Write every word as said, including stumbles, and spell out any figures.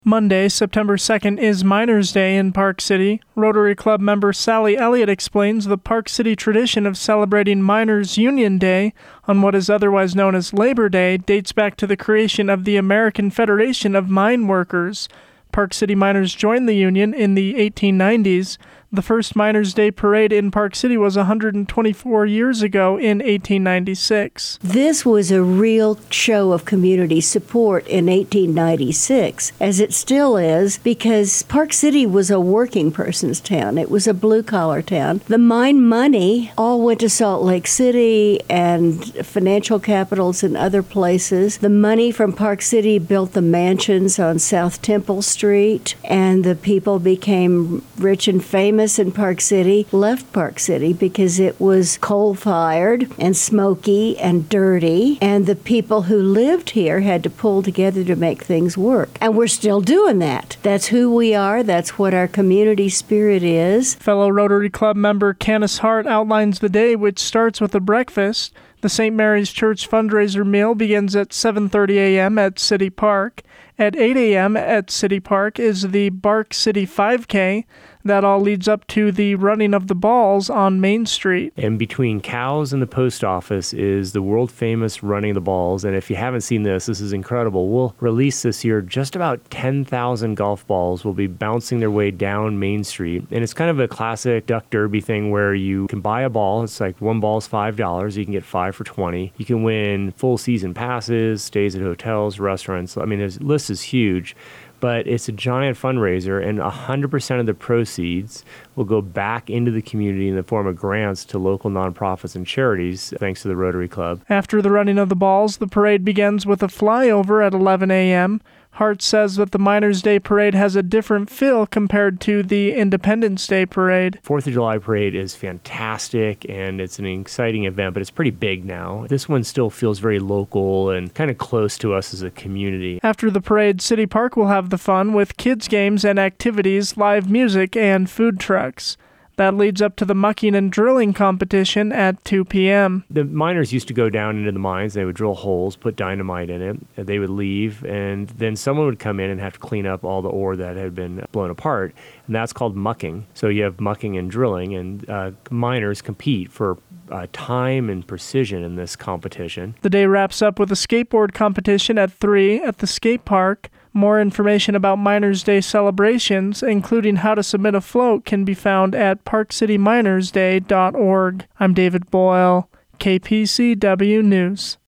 Monday, September second, is Miners' Day in Park City. Rotary Club member Sally Elliott explains the Park City tradition of celebrating Miners' Union Day on what is otherwise known as Labor Day dates back to the creation of the American Federation of Mine Workers. Park City miners joined the union in the eighteen nineties. The first Miners' Day parade in Park City was one hundred twenty-four years ago in eighteen ninety-six. This was a real show of community support in eighteen ninety-six, as it still is, because Park City was a working person's town. It was a blue-collar town. The mine money all went to Salt Lake City and financial capitals in other places. The money from Park City built the mansions on South Temple Street, and the people became rich and famous in Park City, left Park City because it was coal-fired and smoky and dirty, and the people who lived here had to pull together to make things work. And we're still doing that. That's who we are. That's what our community spirit is. Fellow Rotary Club member Candace Hart outlines the day, which starts with a breakfast. The Saint Mary's Church fundraiser meal begins at seven thirty a.m. at City Park. At eight a.m. at City Park is the Bark City five K. That all leads up to the running of the balls on Main Street. And between Cows and the post office is the world-famous Running of the Balls. And if you haven't seen this, this is incredible. We'll release this year just about ten thousand golf balls will be bouncing their way down Main Street. And it's kind of a classic duck derby thing where you can buy a ball. It's like one ball's five dollars. You can get five for twenty. You can win full season passes, stays at hotels, restaurants. I mean, the list is huge. But it's a giant fundraiser, and one hundred percent of the proceeds will go back into the community in the form of grants to local nonprofits and charities, thanks to the Rotary Club. After the running of the balls, the parade begins with a flyover at eleven a.m. Hart says that the Miners' Day parade has a different feel compared to the Independence Day parade. Fourth of July parade is fantastic, and it's an exciting event, but it's pretty big now. This one still feels very local and kind of close to us as a community. After the parade, City Park will have the fun with kids' games and activities, live music, and food trucks. That leads up to the mucking and drilling competition at two p.m. The miners used to go down into the mines. They would drill holes, put dynamite in it. They would leave, and then someone would come in and have to clean up all the ore that had been blown apart, and that's called mucking. So you have mucking and drilling, and uh, miners compete for uh, time and precision in this competition. The day wraps up with a skateboard competition at three at the skate park. More information about Miners' Day celebrations, including how to submit a float, can be found at park city miners day dot org. I'm David Boyle, K P C W News.